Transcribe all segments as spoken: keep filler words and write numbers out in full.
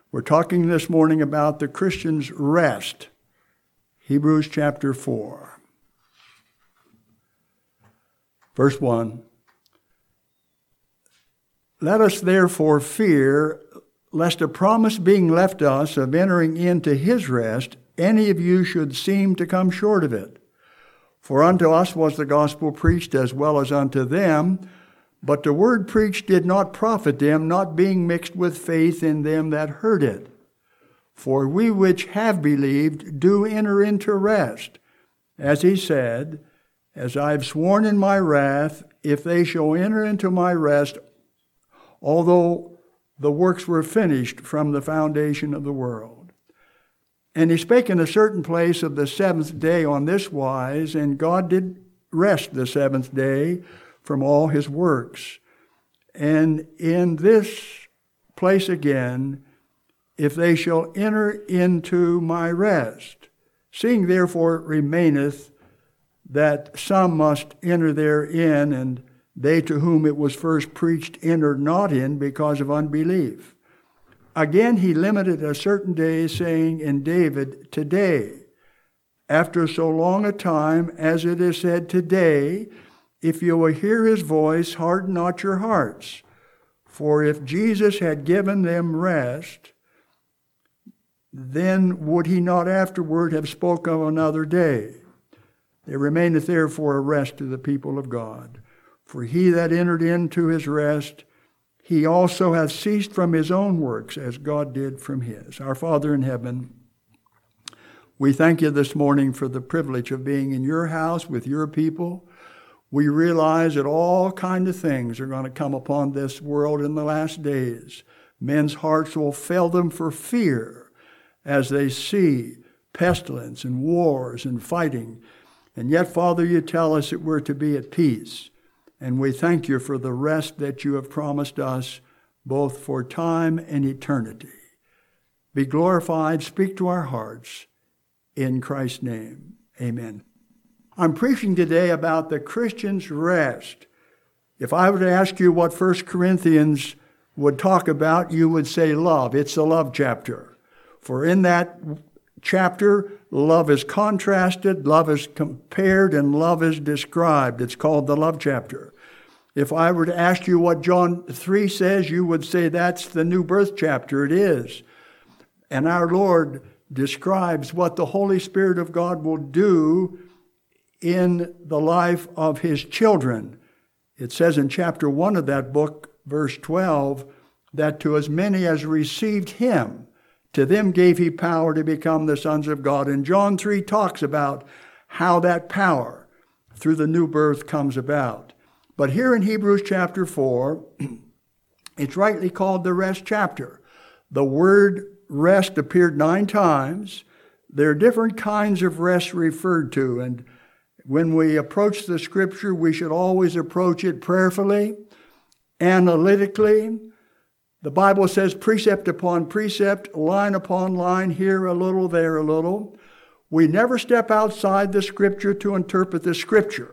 We're talking this morning about the Christian's rest. Hebrews chapter four. Verse one. Let us therefore fear, lest a promise being left us of entering into his rest, any of you should seem to come short of it. For unto us was the gospel preached as well as unto them, but the word preached did not profit them, not being mixed with faith in them that heard it. For we which have believed do enter into rest, as he said, as I have sworn in my wrath, if they shall enter into my rest, although the works were finished from the foundation of the world. And he spake in a certain place of the seventh day on this wise, and God did rest the seventh day from all his works. And in this place again, if they shall enter into my rest, seeing therefore it remaineth that some must enter therein, and they to whom it was first preached entered not in because of unbelief. Again he limited a certain day, saying in David, today, after so long a time, as it is said today, if you will hear his voice, harden not your hearts. For if Jesus had given them rest, then would he not afterward have spoken of another day? There remaineth therefore a rest to the people of God. For he that entered into his rest, he also hath ceased from his own works, as God did from his. Our Father in heaven, we thank you this morning for the privilege of being in your house with your people. We realize that all kinds of things are going to come upon this world in the last days. Men's hearts will fail them for fear as they see pestilence and wars and fighting. And yet, Father, you tell us that we're to be at peace. And we thank you for the rest that you have promised us, both for time and eternity. Be glorified, speak to our hearts. In Christ's name, amen. I'm preaching today about the Christian's rest. If I were to ask you what First Corinthians would talk about, you would say love. It's the love chapter. For in that chapter, love is contrasted, love is compared, and love is described. It's called the love chapter. If I were to ask you what John three says, you would say that's the new birth chapter. It is. And our Lord describes what the Holy Spirit of God will do in the life of his children. It says in chapter one of that book, verse twelve, that to as many as received him, to them gave he power to become the sons of God. And John three talks about how that power through the new birth comes about. But here in Hebrews chapter four, it's rightly called the rest chapter. The word rest appeared nine times. There are different kinds of rest referred to, and when we approach the Scripture, we should always approach it prayerfully, analytically. The Bible says precept upon precept, line upon line, here a little, there a little. We never step outside the Scripture to interpret the Scripture.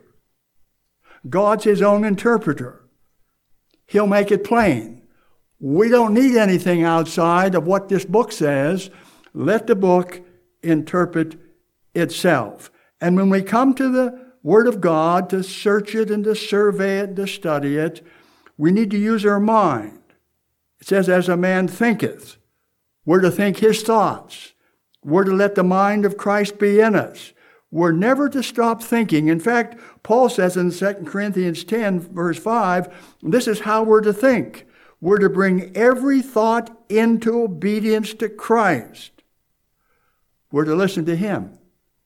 God's his own interpreter. He'll make it plain. We don't need anything outside of what this book says. Let the book interpret itself. And when we come to the Word of God to search it and to survey it and to study it, we need to use our mind. It says, as a man thinketh, we're to think his thoughts. We're to let the mind of Christ be in us. We're never to stop thinking. In fact, Paul says in Second Corinthians ten, verse five, this is how we're to think. We're to bring every thought into obedience to Christ. We're to listen to him.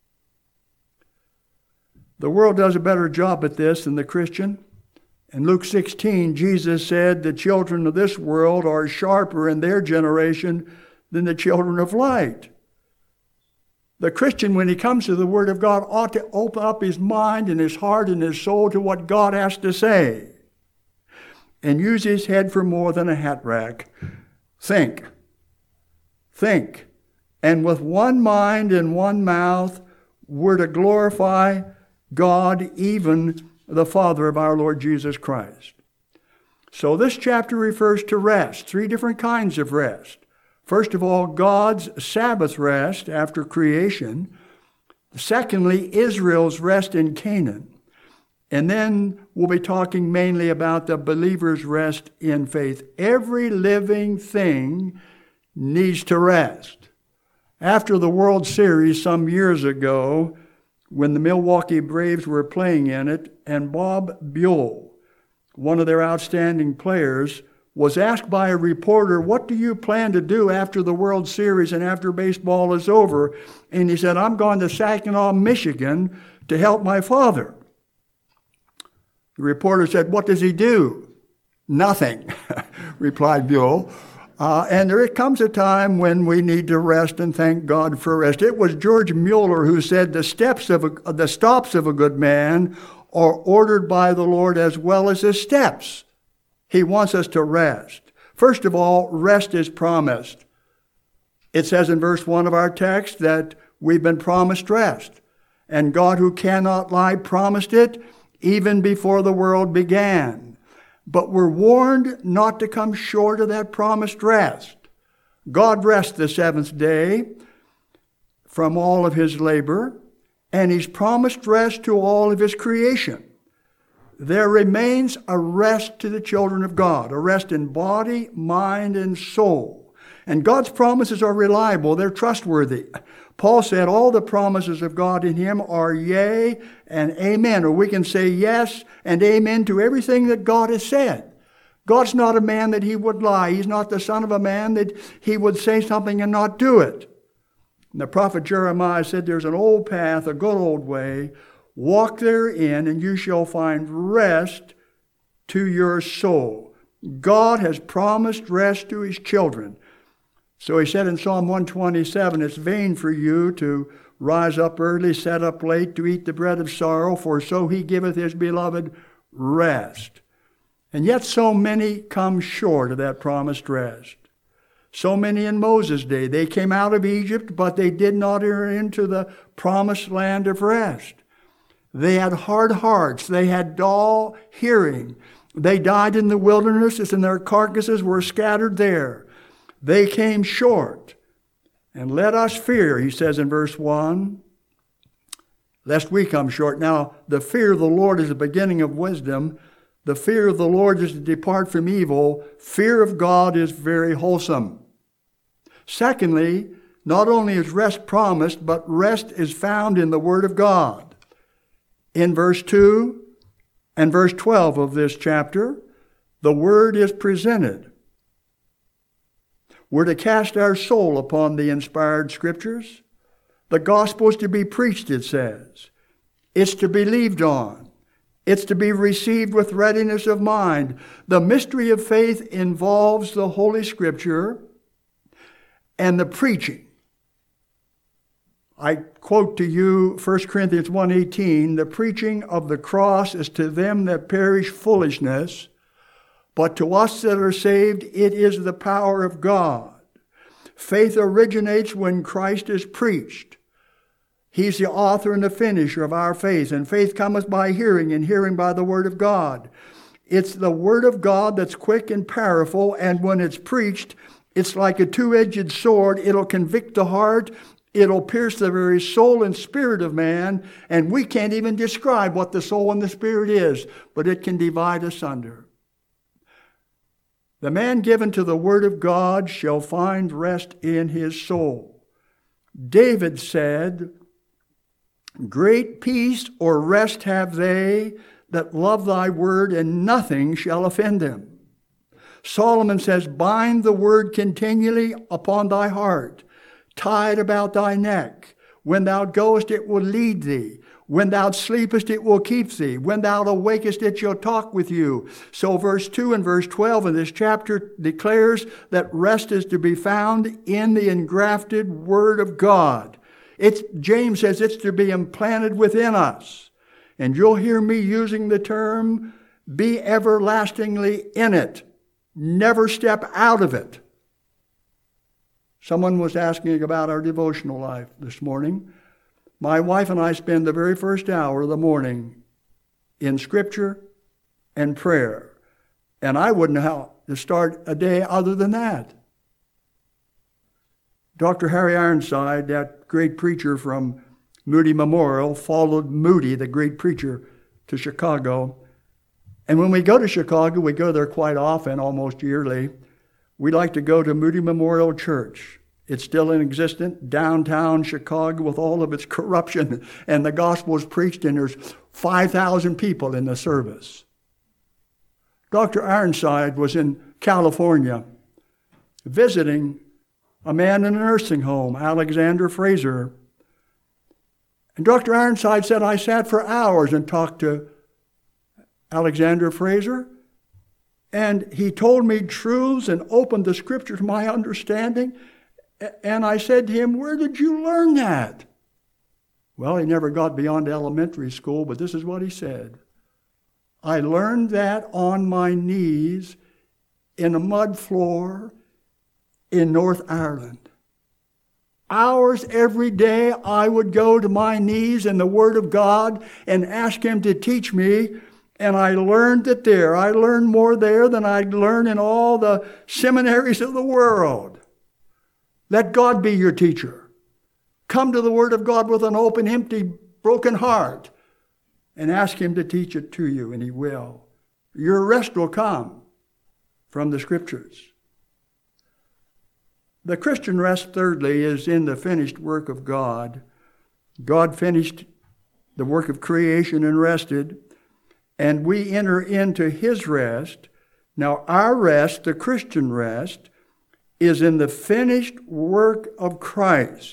The world does a better job at this than the Christian. In Luke sixteen, Jesus said the children of this world are sharper in their generation than the children of light. The Christian, when he comes to the Word of God, ought to open up his mind and his heart and his soul to what God has to say and use his head for more than a hat rack. Think. Think. And with one mind and one mouth, we're to glorify God, even the Father of our Lord Jesus Christ. So this chapter refers to rest, three different kinds of rest. First of all, God's Sabbath rest after creation. Secondly, Israel's rest in Canaan. And then we'll be talking mainly about the believer's rest in faith. Every living thing needs to rest. After the World Series some years ago, when the Milwaukee Braves were playing in it, and Bob Buell, one of their outstanding players, was asked by a reporter, "What do you plan to do after the World Series and after baseball is over?" And he said, "I'm going to Saginaw, Michigan to help my father." The reporter said, "What does he do?" "Nothing," replied Buell. Uh, and there comes a time when we need to rest, and thank God for rest. It was George Mueller who said, the steps of a, the stops of a good man are ordered by the Lord as well as his steps. He wants us to rest. First of all, rest is promised. It says in verse one of our text that we've been promised rest. And God, who cannot lie, promised it even before the world began. But we're warned not to come short of that promised rest. God rests the seventh day from all of his labor, and he's promised rest to all of his creation. There remains a rest to the children of God, a rest in body, mind, and soul. And God's promises are reliable. They're trustworthy. Paul said all the promises of God in him are yea and amen. Or we can say yes and amen to everything that God has said. God's not a man that he would lie. He's not the son of a man that he would say something and not do it. And the prophet Jeremiah said there's an old path, a good old way. Walk therein, and you shall find rest to your soul. God has promised rest to his children. So he said in Psalm one twenty-seven, it's vain for you to rise up early, set up late, to eat the bread of sorrow, for so he giveth his beloved rest. And yet so many come short of that promised rest. So many in Moses' day, they came out of Egypt, but they did not enter into the promised land of rest. They had hard hearts. They had dull hearing. They died in the wilderness, and their carcasses were scattered there. They came short. And let us fear, he says in verse one, lest we come short. Now, the fear of the Lord is the beginning of wisdom. The fear of the Lord is to depart from evil. Fear of God is very wholesome. Secondly, not only is rest promised, but rest is found in the Word of God. In verse two and verse twelve of this chapter, the Word is presented. We're to cast our soul upon the inspired Scriptures. The gospel is to be preached, it says. It's to be believed on. It's to be received with readiness of mind. The mystery of faith involves the Holy Scripture and the preaching. I quote to you First Corinthians one eighteen, the preaching of the cross is to them that perish foolishness, but to us that are saved, it is the power of God. Faith originates when Christ is preached. He's the author and the finisher of our faith, and faith cometh by hearing, and hearing by the word of God. It's the word of God that's quick and powerful, and when it's preached, it's like a two-edged sword. It'll convict the heart. It'll pierce the very soul and spirit of man, and we can't even describe what the soul and the spirit is, but it can divide asunder. The man given to the word of God shall find rest in his soul. David said, great peace or rest have they that love thy word, and nothing shall offend them. Solomon says, bind the word continually upon thy heart, tie it about thy neck. When thou goest, it will lead thee. When thou sleepest, it will keep thee. When thou awakest, it shall talk with you. So verse two and verse twelve in this chapter declares that rest is to be found in the engrafted word of God. It's, James says it's to be implanted within us. And you'll hear me using the term, be everlastingly in it. Never step out of it. Someone was asking about our devotional life this morning. My wife and I spend the very first hour of the morning in Scripture and prayer. And I wouldn't know how to start a day other than that. Doctor Harry Ironside, that great preacher from Moody Memorial, followed Moody, the great preacher, to Chicago. And when we go to Chicago, we go there quite often, almost yearly. We like to go to Moody Memorial Church. It's still in existence, downtown Chicago, with all of its corruption, and the gospel is preached, and there's five thousand people in the service. Doctor Ironside was in California visiting a man in a nursing home, Alexander Fraser. And Doctor Ironside said, I sat for hours and talked to Alexander Fraser, and he told me truths and opened the scripture to my understanding. And I said to him, where did you learn that? Well, he never got beyond elementary school, but this is what he said. I learned that on my knees in a mud floor in North Ireland. Hours every day I would go to my knees in the Word of God and ask Him to teach me, and I learned it there. I learned more there than I'd learn in all the seminaries of the world. Let God be your teacher. Come to the Word of God with an open, empty, broken heart and ask Him to teach it to you, and He will. Your rest will come from the Scriptures. The Christian rest, thirdly, is in the finished work of God. God finished the work of creation and rested, and we enter into His rest. Now, our rest, the Christian rest, is in the finished work of Christ.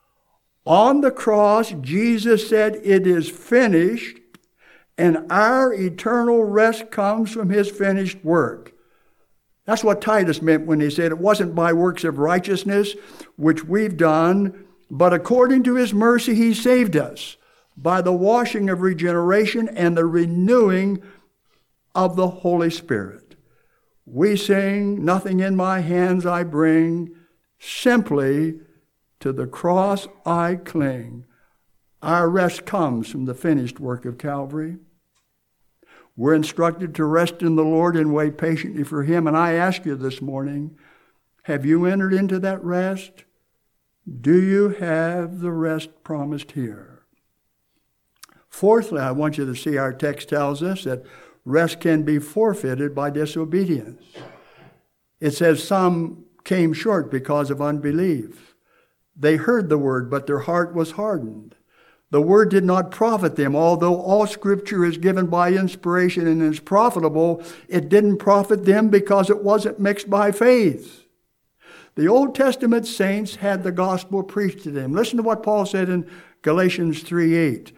On the cross, Jesus said, it is finished, and our eternal rest comes from His finished work. That's what Titus meant when he said it wasn't by works of righteousness, which we've done, but according to His mercy He saved us by the washing of regeneration and the renewing of the Holy Spirit. We sing, nothing in my hands I bring, simply to the cross I cling. Our rest comes from the finished work of Calvary. We're instructed to rest in the Lord and wait patiently for Him. And I ask you this morning, have you entered into that rest? Do you have the rest promised here? Fourthly, I want you to see our text tells us that rest can be forfeited by disobedience. It says some came short because of unbelief. They heard the word, but their heart was hardened. The word did not profit them. Although all Scripture is given by inspiration and is profitable, it didn't profit them because it wasn't mixed by faith. The Old Testament saints had the gospel preached to them. Listen to what Paul said in Galatians three eight.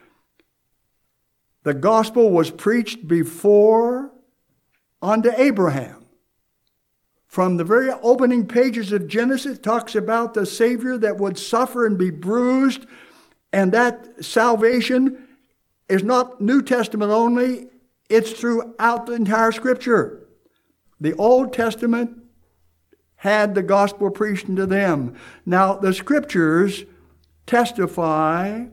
The gospel was preached before unto Abraham. From the very opening pages of Genesis, it talks about the Savior that would suffer and be bruised. And that salvation is not New Testament only, it's throughout the entire Scripture. The Old Testament had the gospel preached to them. Now, the Scriptures testify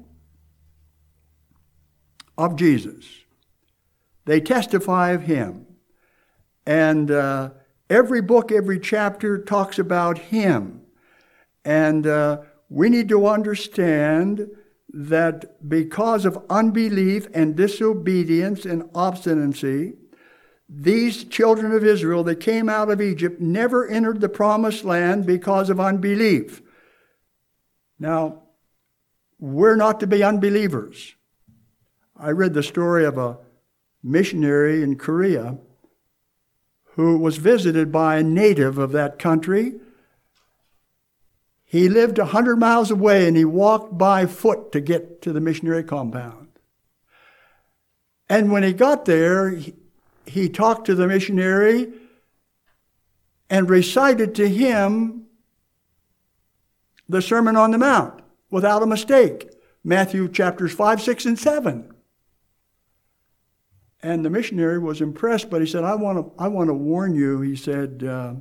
of Jesus. They testify of Him. And uh, every book, every chapter talks about Him. And uh, we need to understand that because of unbelief and disobedience and obstinacy, these children of Israel that came out of Egypt never entered the promised land because of unbelief. Now, we're not to be unbelievers. I read the story of a missionary in Korea who was visited by a native of that country. He lived a hundred miles away, and he walked by foot to get to the missionary compound. And when he got there, he, he talked to the missionary and recited to him the Sermon on the Mount without a mistake. Matthew chapters five, six, and seven. And the missionary was impressed, but he said, I want to, I want to warn you, he said, uh,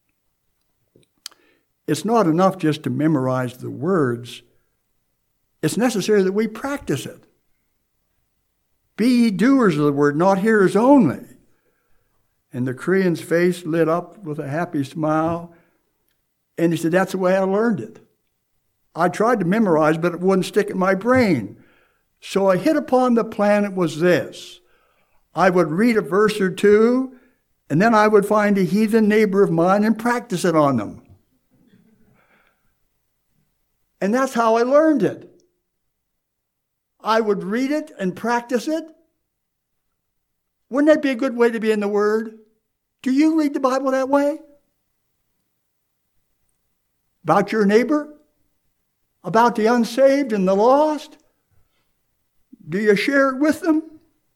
it's not enough just to memorize the words. It's necessary that we practice it. Be ye doers of the word, not hearers only. And the Korean's face lit up with a happy smile. And he said, that's the way I learned it. I tried to memorize, but it wouldn't stick in my brain. So I hit upon the plan. It was this. I would read a verse or two, and then I would find a heathen neighbor of mine and practice it on them. And that's how I learned it. I would read it and practice it. Wouldn't that be a good way to be in the Word? Do you read the Bible that way? About your neighbor? About the unsaved and the lost? Do you share it with them?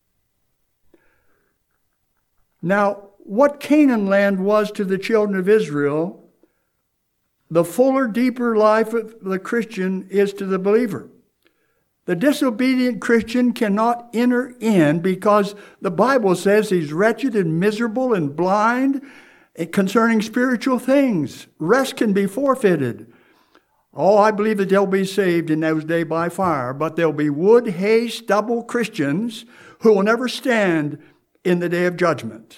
Now, what Canaan land was to the children of Israel, the fuller, deeper life of the Christian is to the believer. The disobedient Christian cannot enter in because the Bible says he's wretched and miserable and blind concerning spiritual things. Rest can be forfeited. Oh, I believe that they'll be saved in those days by fire, but there'll be wood, hay, stubble Christians who will never stand in the day of judgment.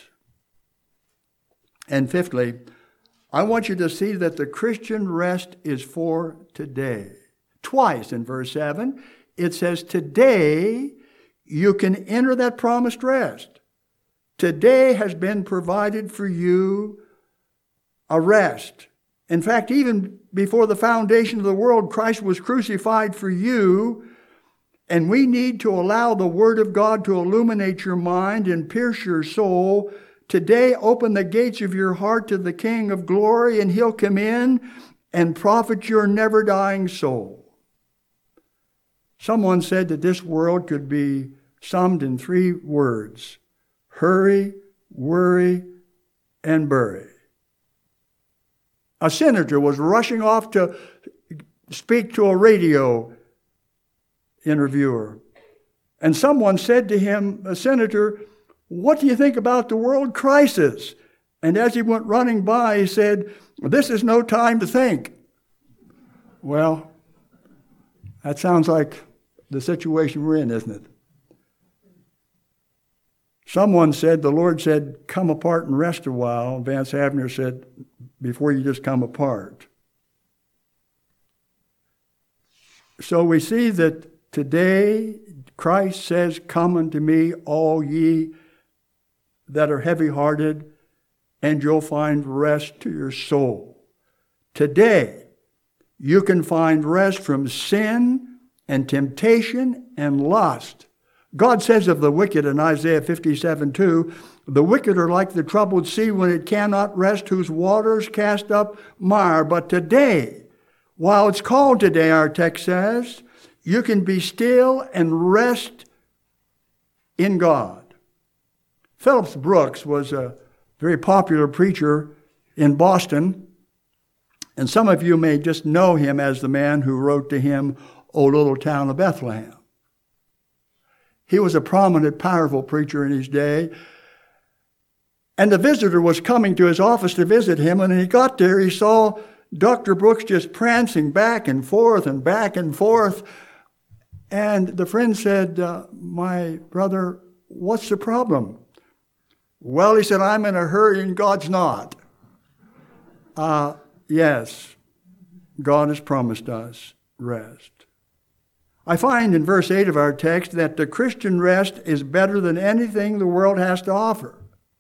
And fifthly, I want you to see that the Christian rest is for today. Twice in verse seven, it says, today you can enter that promised rest. Today has been provided for you a rest. In fact, even before the foundation of the world, Christ was crucified for you, and we need to allow the Word of God to illuminate your mind and pierce your soul. Today, open the gates of your heart to the King of glory, and He'll come in and profit your never-dying soul. Someone said that this world could be summed in three words: hurry, worry, and bury. A senator was rushing off to speak to a radio interviewer. And someone said to him, a senator, what do you think about the world crisis? And as he went running by, he said, this is no time to think. Well, that sounds like the situation we're in, isn't it? Someone said, the Lord said, come apart and rest a while. Vance Havner said, before you just come apart. So we see that today Christ says, come unto me, all ye that are heavy-hearted, and you'll find rest to your soul. Today, you can find rest from sin and temptation and lust. God says of the wicked in Isaiah fifty-seven two, the wicked are like the troubled sea when it cannot rest, whose waters cast up mire. But today, while it's called today, our text says, you can be still and rest in God. Phillips Brooks was a very popular preacher in Boston, and some of you may just know him as the man who wrote the hymn, O Little Town of Bethlehem. He was a prominent, powerful preacher in his day. And the visitor was coming to his office to visit him, and when he got there, he saw Doctor Brooks just prancing back and forth and back and forth. And the friend said, uh, my brother, what's the problem? Well, he said, I'm in a hurry and God's not. Uh, yes, God has promised us rest. I find in verse eight of our text that the Christian rest is better than anything the world has to offer.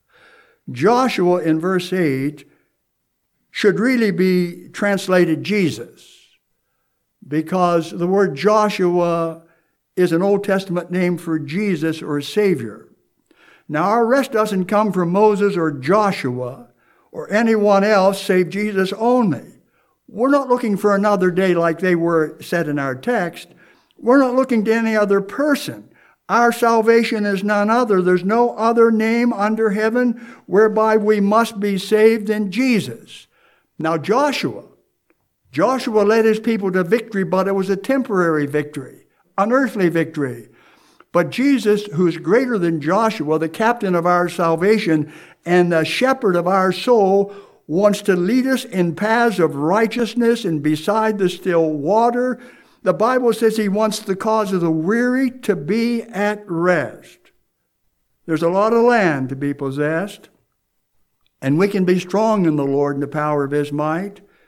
Joshua in verse eight should really be translated Jesus, because the word Joshua is an Old Testament name for Jesus or Savior. Now, our rest doesn't come from Moses or Joshua or anyone else save Jesus only. We're not looking for another day like they were said in our text. We're not looking to any other person. Our salvation is none other. There's no other name under heaven whereby we must be saved than Jesus. Now Joshua, Joshua led his people to victory, but it was a temporary victory, an earthly victory. But Jesus, who's greater than Joshua, the captain of our salvation and the shepherd of our soul, wants to lead us in paths of righteousness and beside the still water. The Bible says he wants the cause of the weary to be at rest. There's a lot of land to be possessed, and we can be strong in the Lord and the power of his might.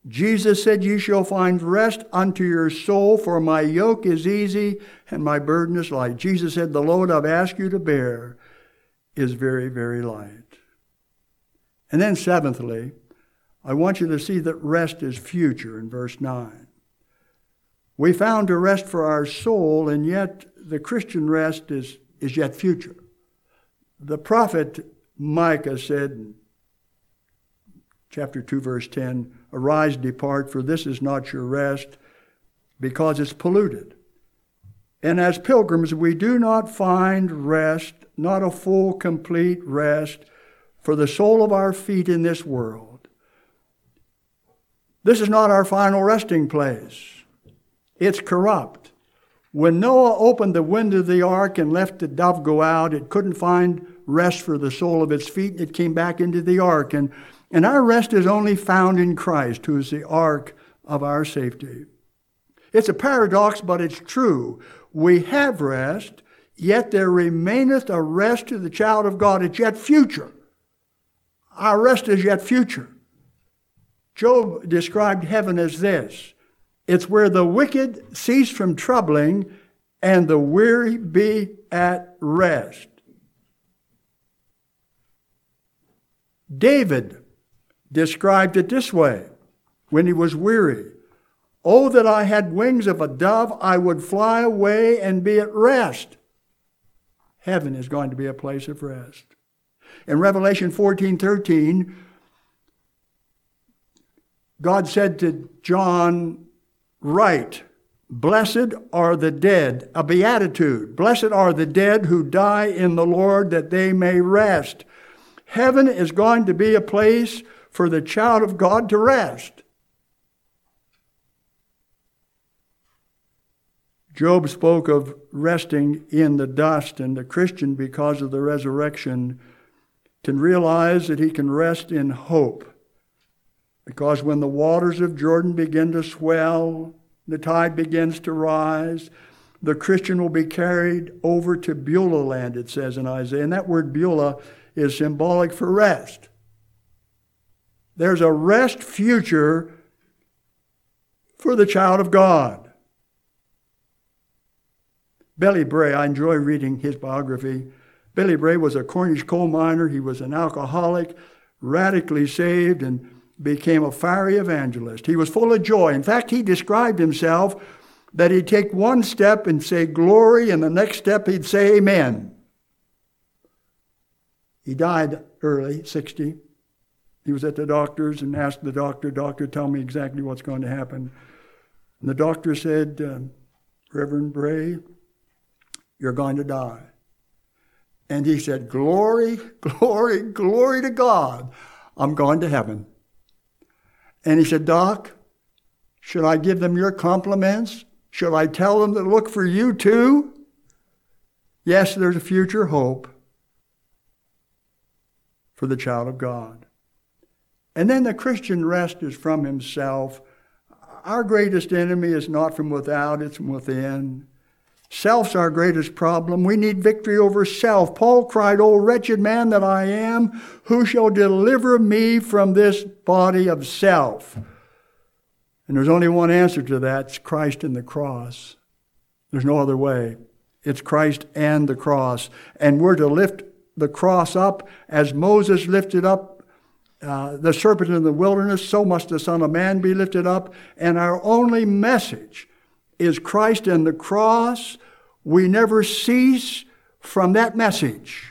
Jesus said, "You shall find rest unto your soul, for my yoke is easy and my burden is light." Jesus said, "The load I've asked you to bear is very, very light." And then seventhly, I want you to see that rest is future in verse nine. We found a rest for our soul, and yet the Christian rest is, is yet future. The prophet Micah said in chapter two, verse ten, "Arise, depart, for this is not your rest, because it's polluted." And as pilgrims, we do not find rest, not a full, complete rest, for the sole of our feet in this world. This is not our final resting place. It's corrupt. When Noah opened the window of the ark and left the dove go out, it couldn't find rest for the sole of its feet. It came back into the ark. And, and our rest is only found in Christ, who is the ark of our safety. It's a paradox, but it's true. We have rest, yet there remaineth a rest to the child of God. It's yet future. Our rest is yet future. Job described heaven as this: it's where the wicked cease from troubling and the weary be at rest. David described it this way when he was weary: "Oh, that I had wings of a dove, I would fly away and be at rest." Heaven is going to be a place of rest. In Revelation fourteen thirteen, God said to John, "Write, blessed are the dead," a beatitude. "Blessed are the dead who die in the Lord, that they may rest." Heaven is going to be a place for the child of God to rest. Job spoke of resting in the dust, and the Christian, because of the resurrection, can realize that he can rest in hope. Because when the waters of Jordan begin to swell, the tide begins to rise, the Christian will be carried over to Beulah land, it says in Isaiah. And that word Beulah is symbolic for rest. There's a rest future for the child of God. Billy Bray, I enjoy reading his biography. Billy Bray was a Cornish coal miner. He was an alcoholic, radically saved, and became a fiery evangelist. He was full of joy. In fact, he described himself that he'd take one step and say glory, and the next step he'd say amen. He died early, sixty. He was at the doctor's and asked the doctor, "Doctor, tell me exactly what's going to happen." And the doctor said, uh, "Reverend Bray, you're going to die." And he said, "Glory, glory, glory to God. I'm going to heaven." And he said, "Doc, should I give them your compliments? Should I tell them to look for you too?" Yes, there's a future hope for the child of God. And then the Christian rest is from himself. Our greatest enemy is not from without, it's from within. Self's our greatest problem. We need victory over self. Paul cried, "O wretched man that I am, who shall deliver me from this body of self?" And there's only one answer to that. It's Christ and the cross. There's no other way. It's Christ and the cross. And we're to lift the cross up as Moses lifted up uh, the serpent in the wilderness. So must the Son of Man be lifted up. And our only message is Christ and the cross. We never cease from that message.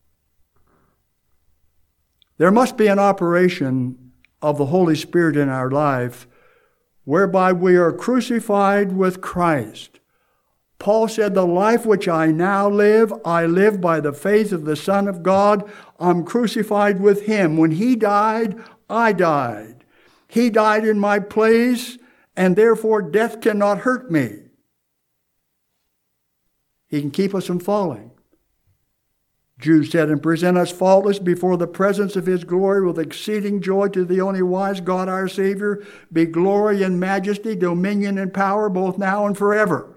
There must be an operation of the Holy Spirit in our life whereby we are crucified with Christ. Paul said, "The life which I now live, I live by the faith of the Son of God." I'm crucified with him. When he died, I died. He died in my place, and therefore death cannot hurt me. He can keep us from falling. Jude said, "And present us faultless before the presence of his glory with exceeding joy. To the only wise God our Savior be glory and majesty, dominion and power, both now and forever."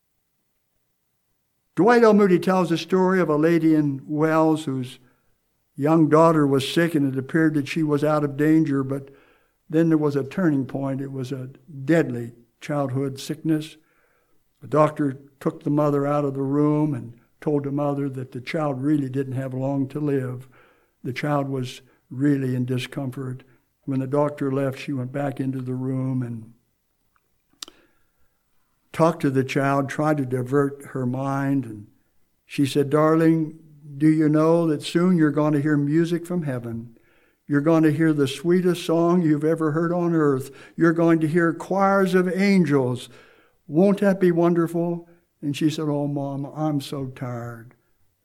Dwight L. Moody tells a story of a lady in Wales whose young daughter was sick, and it appeared that she was out of danger, but then there was a turning point. It was a deadly childhood sickness. The doctor took the mother out of the room and told the mother that the child really didn't have long to live. The child was really in discomfort. When the doctor left, she went back into the room and talked to the child, tried to divert her mind. And she said, "Darling, do you know that soon you're going to hear music from heaven? You're going to hear the sweetest song you've ever heard on earth. You're going to hear choirs of angels. Won't that be wonderful?" And she said, "Oh, Mom, I'm so tired.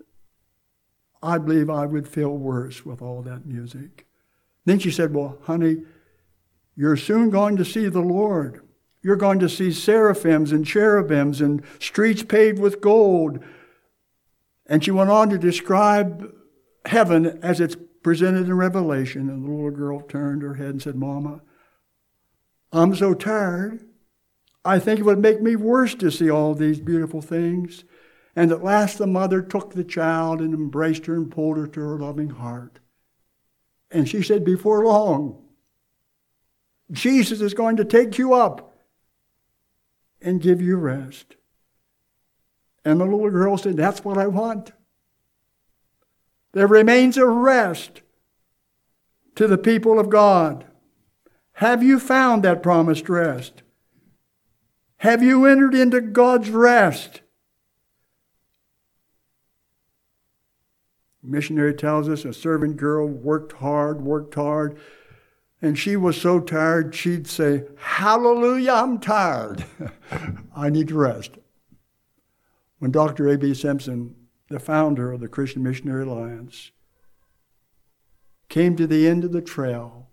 I believe I would feel worse with all that music." Then she said, "Well, honey, you're soon going to see the Lord. You're going to see seraphims and cherubims and streets paved with gold." And she went on to describe heaven as it's presented in Revelation. And the little girl turned her head and said, "Mama, I'm so tired. I think it would make me worse to see all these beautiful things." And at last the mother took the child and embraced her and pulled her to her loving heart. And she said, "Before long, Jesus is going to take you up and give you rest." And the little girl said, "That's what I want." There remains a rest to the people of God. Have you found that promised rest? Have you entered into God's rest? The missionary tells us a servant girl worked hard, worked hard, and she was so tired she'd say, "Hallelujah, I'm tired. I need to rest." When Doctor A B Simpson, the founder of the Christian Missionary Alliance, came to the end of the trail,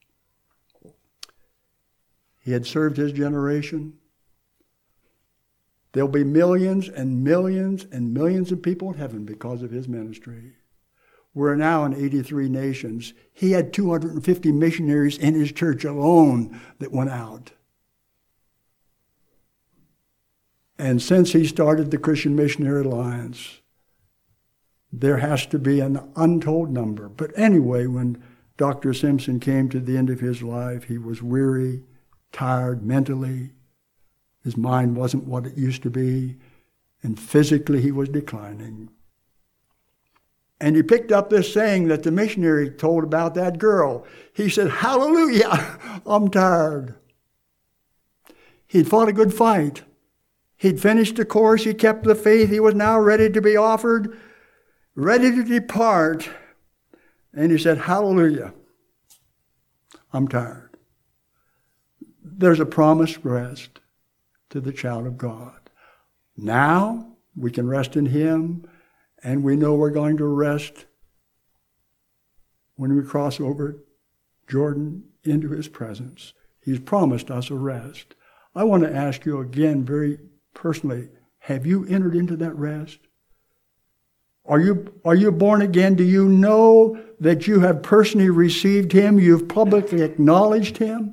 he had served his generation. There'll be millions and millions and millions of people in heaven because of his ministry. We're now in eighty-three nations. He had two hundred fifty missionaries in his church alone that went out. And since he started the Christian Missionary Alliance, there has to be an untold number. But anyway, when Doctor Simpson came to the end of his life, he was weary, tired mentally. His mind wasn't what it used to be, and physically he was declining. And he picked up this saying that the missionary told about that girl. He said, "Hallelujah, I'm tired." He'd fought a good fight. He'd finished the course. He kept the faith. He was now ready to be offered, ready to depart. And he said, "Hallelujah, I'm tired." There's a promised rest to the child of God. Now we can rest in him, and we know we're going to rest when we cross over Jordan into his presence. He's promised us a rest. I want to ask you again very personally, have you entered into that rest? Are you, are you born again? Do you know that you have personally received him? You've publicly acknowledged him?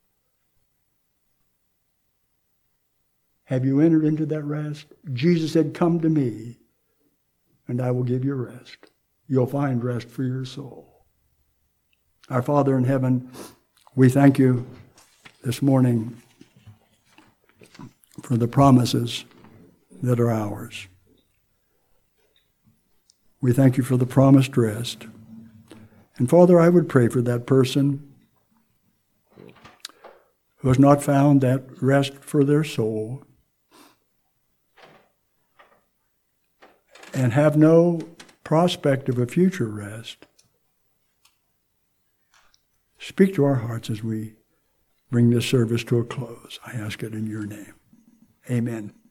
Have you entered into that rest? Jesus said, "Come to me, and I will give you rest." You'll find rest for your soul. Our Father in heaven, we thank you this morning for the promises that are ours. We thank you for the promised rest. And Father, I would pray for that person who has not found that rest for their soul and have no prospect of a future rest. Speak to our hearts as we bring this service to a close. I ask it in your name. Amen.